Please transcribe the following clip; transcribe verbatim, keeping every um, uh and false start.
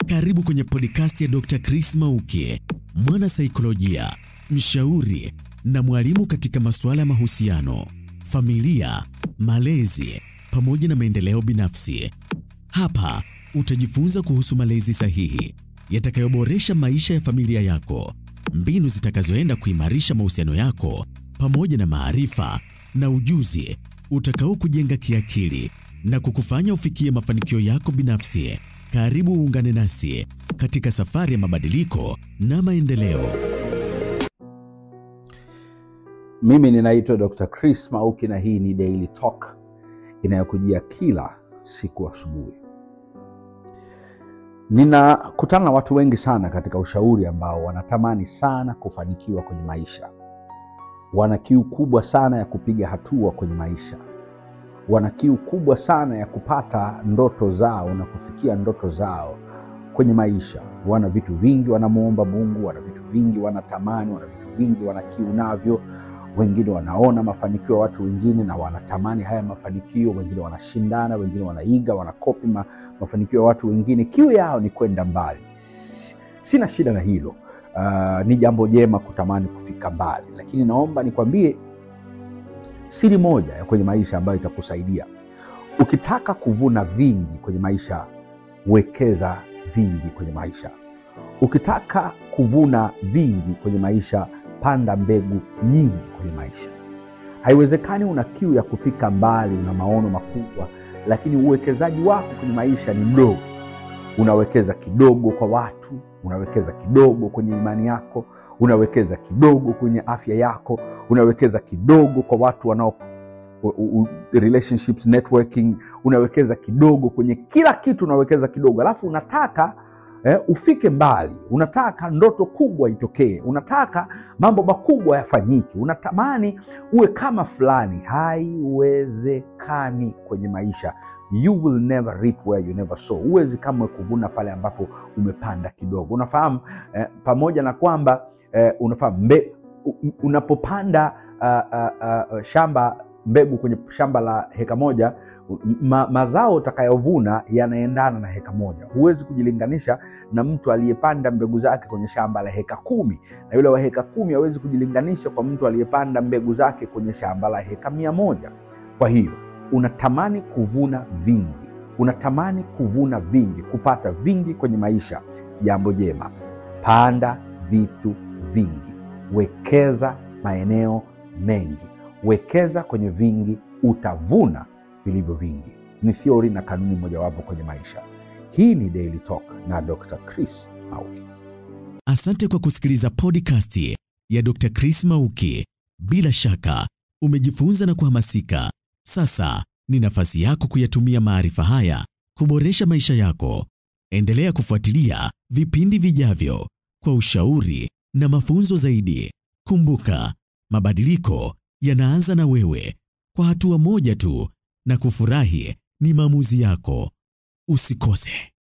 Karibu kwenye podcast ya Doctor Chris Mauki, mwana saikolojia, mshauri na mwalimu katika masuala ya mahusiano, familia, malezi pamoja na maendeleo binafsi. Hapa utajifunza kuhusu malezi sahihi yatakayoboresha maisha ya familia yako, mbinu zitakazoenda kuimarisha mahusiano yako pamoja na maarifa na ujuzi utakao kujenga kiakili na kukufanya ufikie mafanikio yako binafsi. Karibu uungane nasi katika safari ya mabadiliko na maendeleo. Mimi ninaitwa Doctor Chris Mauki na hii ni Daily Talk inayokujia kila siku asubuhi. Ninakutana na watu wengi sana katika ushauri ambao wanatamani sana kufanikiwa kwenye maisha. Wana kiu kubwa sana ya kupiga hatua kwenye maisha. Wana kiu kubwa sana ya kupata ndoto zao na kufikia ndoto zao kwenye maisha. Wana vitu vingi wanamuomba Mungu, wana vitu vingi wanatamani, wana vitu vingi wana kiu navyo. Wengine wanaona mafanikio ya watu wengine na wanatamani haya mafanikio, wengine wanashindana, wengine wanaiga, wanakopi ma, mafanikio ya watu wengine. Kiu yao ni kwenda mbali. Sina shida na hilo. Uh, ni jambo jema kutamani kufika mbali, lakini naomba nikwambie siri moja ya kwenye maisha ambayo itakusaidia. Ukitaka kuvuna vingi kwenye maisha, wekeza vingi kwenye maisha. Ukitaka kuvuna vingi kwenye maisha, panda mbegu nyingi kwenye maisha. Haiwezekani una kiu ya kufika mbali, una maono makubwa, lakini uwekezaji wako kwenye maisha ni mdogo. Unawekeza kidogo kwa watu, unawekeza kidogo kwenye imani yako, unawekeza kidogo kwenye afya yako, unawekeza kidogo kwa watu wanao relationships, networking, unawekeza kidogo kwenye kila kitu, unawekeza kidogo. Alafu unataka eh, ufike mbali, unataka ndoto kubwa itokee, unataka mambo makubwa yafanyike, unatamani uwe kama fulani. Haiwezekani kwenye maisha. You will never reap where you never sow. Huwezi kama kuvuna pale ambapo umepanda kidogo. Unafahamu eh, pamoja na kwamba eh, unafahamu mbe, unapopanda uh, uh, uh, shamba mbegu kwenye shamba la heka moja, ma, mazao utakayovuna yanaendana na heka moja. Huwezi kujilinganisha na mtu aliyepanda mbegu zake kwenye shamba la heka kumi, na yule wa heka kumi hawezi kujilinganisha kwa mtu aliyepanda mbegu zake kwenye shamba la heka mia moja. Kwa hiyo unatamani kuvuna vingi, unatamani kuvuna vingi, kupata vingi kwenye maisha, jambo jema. Panda vitu vingi, wekeza maeneo mengi, wekeza kwenye vingi, utavuna vilivyo vingi. Ni theory na kanuni mojawapo kwenye maisha. Hii ni Daily Talk na Doctor Chris Mauki. Asante kwa kusikiliza podcast ya Doctor Chris Mauki. Bila shaka umejifunza na kuhamasika. Sasa ni nafasi yako kuyatumia maarifa haya kuboresha maisha yako. Endelea kufuatilia vipindi vijavyo kwa ushauri na mafunzo zaidi. Kumbuka, mabadiliko yanaanza na wewe, kwa hatua moja tu, na kufurahi ni maamuzi yako. Usikose.